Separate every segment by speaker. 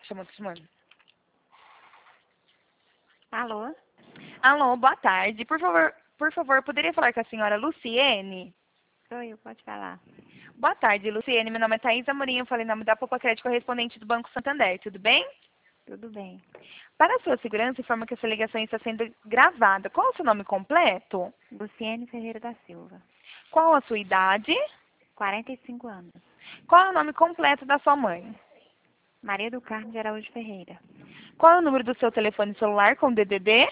Speaker 1: Chamou, tá chamando.
Speaker 2: Alô?
Speaker 1: Alô, boa tarde. Por favor, poderia falar com a senhora Luciene?
Speaker 2: Sou eu, pode falar.
Speaker 1: Boa tarde, Luciene. Meu nome é Thaís Amorim, eu falei em nome da Poupa Crédito correspondente do Banco Santander. Tudo bem?
Speaker 2: Tudo bem.
Speaker 1: Para a sua segurança, informa que essa ligação está sendo gravada. Qual é o seu nome completo?
Speaker 2: Luciene Ferreira da Silva.
Speaker 1: Qual a sua idade?
Speaker 2: 45 anos.
Speaker 1: Qual é o nome completo da sua mãe?
Speaker 2: Maria do Carmo de Araújo Ferreira.
Speaker 1: Qual é o número do seu telefone celular com DDD?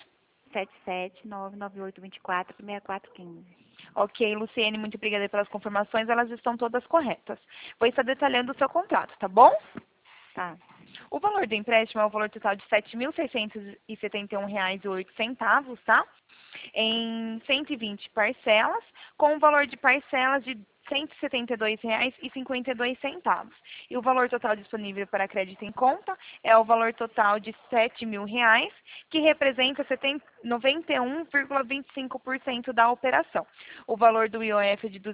Speaker 2: 77998246415.
Speaker 1: Ok, Luciene, muito obrigada pelas confirmações, elas estão todas corretas. Vou estar detalhando o seu contrato, tá bom?
Speaker 2: Tá.
Speaker 1: O valor do empréstimo é o valor total de R$ 7.671,08, tá? Em 120 parcelas, com o valor de parcelas de R$ 172,52. E o valor total disponível para crédito em conta é o valor total de R$ 7.000, que representa 91,25% da operação. O valor do IOF é de R$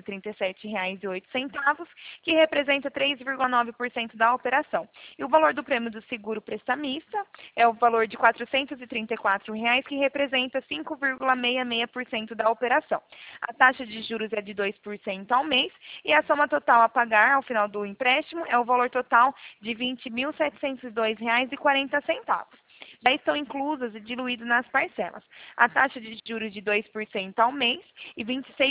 Speaker 1: 237,08, que representa 3,9% da operação. E o valor do prêmio do seguro prestamista é o valor de R$ 434,00, que representa 5,66% da operação. A taxa de juros é de 2% ao mês e a soma total a pagar ao final do empréstimo é o valor total de R$ 20.702,40. Já estão inclusas e diluídas nas parcelas. A taxa de juros de 2% ao mês e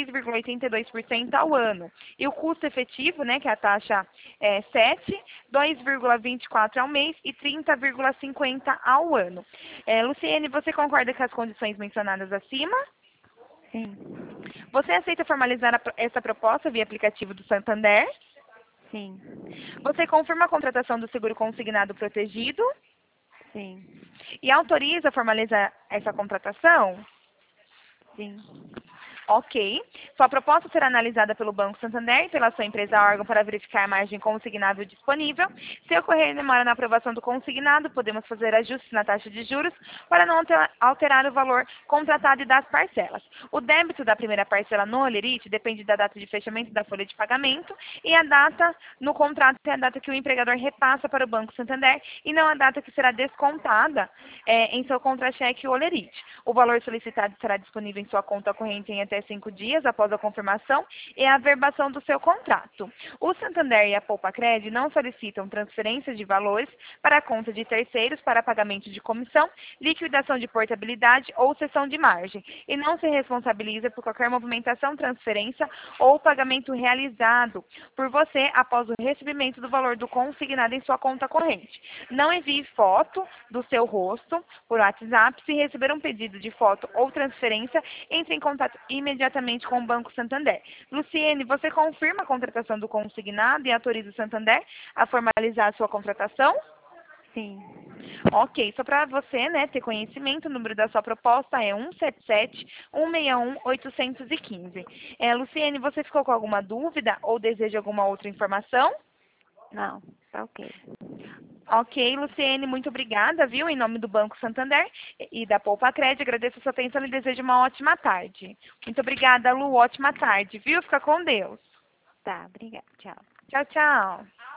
Speaker 1: 26,82% ao ano. E o custo efetivo, né, que a taxa é 7, 2,24 ao mês e 30,50 ao ano. Luciene, você concorda com as condições mencionadas acima?
Speaker 2: Sim.
Speaker 1: Você aceita formalizar essa proposta via aplicativo do Santander?
Speaker 2: Sim.
Speaker 1: Você confirma a contratação do seguro consignado protegido?
Speaker 2: Sim.
Speaker 1: E autoriza formalizar essa contratação?
Speaker 2: Sim.
Speaker 1: Ok. Sua proposta será analisada pelo Banco Santander e pela sua empresa órgão para verificar a margem consignável disponível. Se ocorrer demora na aprovação do consignado, podemos fazer ajustes na taxa de juros para não alterar o valor contratado e das parcelas. O débito da primeira parcela no Olerite depende da data de fechamento da folha de pagamento e a data no contrato é a data que o empregador repassa para o Banco Santander e não a data que será descontada em seu contra-cheque Olerite. O valor solicitado será disponível em sua conta corrente em até 5 dias após a confirmação e a averbação do seu contrato. O Santander e a Poupacred não solicitam transferências de valores para a conta de terceiros para pagamento de comissão, liquidação de portabilidade ou cessão de margem e não se responsabiliza por qualquer movimentação, transferência ou pagamento realizado por você após o recebimento do valor do consignado em sua conta corrente. Não envie foto do seu rosto por WhatsApp. Se receber um pedido de foto ou transferência, entre em contato imediatamente com o Banco Santander. Luciene, você confirma a contratação do consignado e autoriza o Santander a formalizar a sua contratação?
Speaker 2: Sim.
Speaker 1: Ok, só para você, né, ter conhecimento, o número da sua proposta é 177-161-815. Luciene, você ficou com alguma dúvida ou deseja alguma outra informação?
Speaker 2: Não. Tá ok.
Speaker 1: Ok, Luciene, muito obrigada, viu? Em nome do Banco Santander e da Poupacred, agradeço a sua atenção e desejo uma ótima tarde. Muito obrigada, Lu, ótima tarde, viu? Fica com Deus.
Speaker 2: Tá, obrigada. Tchau.
Speaker 1: Tchau, tchau.